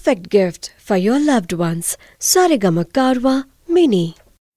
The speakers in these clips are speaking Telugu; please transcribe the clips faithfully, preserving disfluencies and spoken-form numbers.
perfect gift for your loved ones. Saregama Karwa Mini.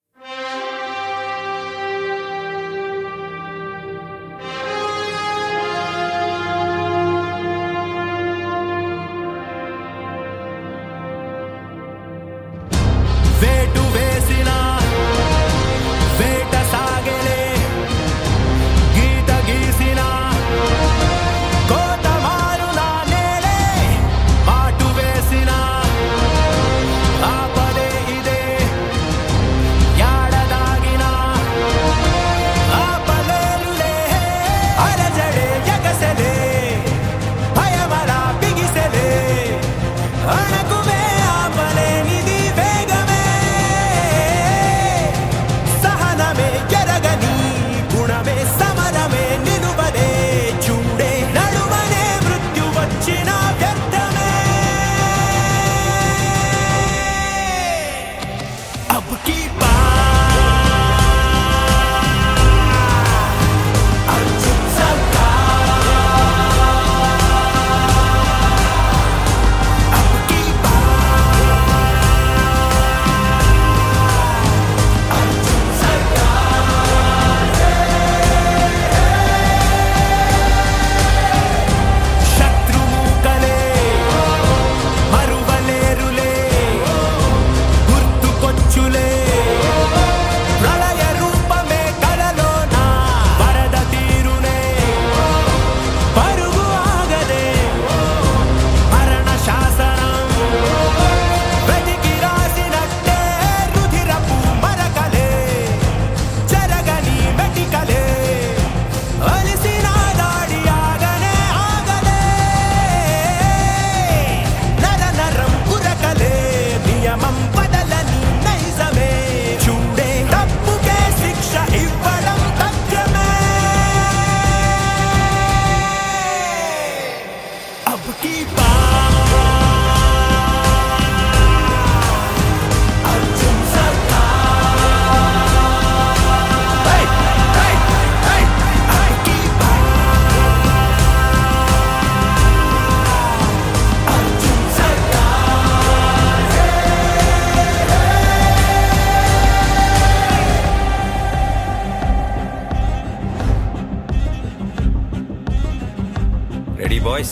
Ready boys?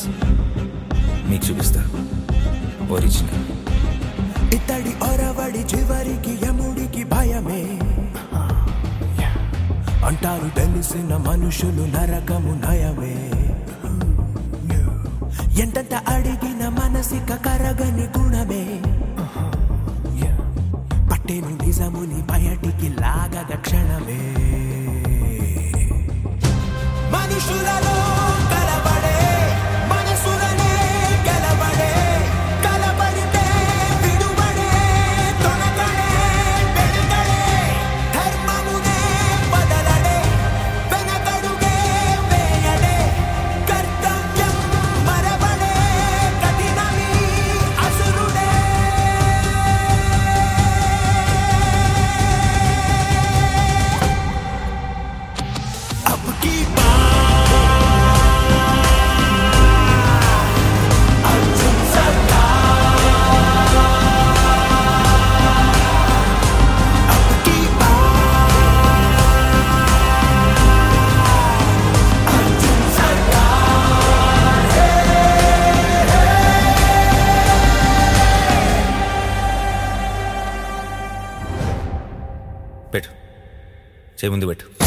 మీకు చూపిస్తా ఒరిజినల్. ఇతడి ఒరవడి చివరికి యముడికి భయమే అంటారు తెలిసిన మనుషులు నరకము నయమే. ఎంతంత అడిగిన మనసిక కరగని గుణమే పట్టేను నిజముని బయటికి లాగగ క్షణమే. మనుషులలో కలబడే మనసులనే గెలబడే కలబడితే విడువడే తొనకడే వెనకడే ధర్మమునే బదలడే వెనకడుగే వేయడే కర్తవ్యం మరవడే కఠినమి అసురుడే. అబ్ కీ పెట్టు, చేయి ముందు పెట్టు.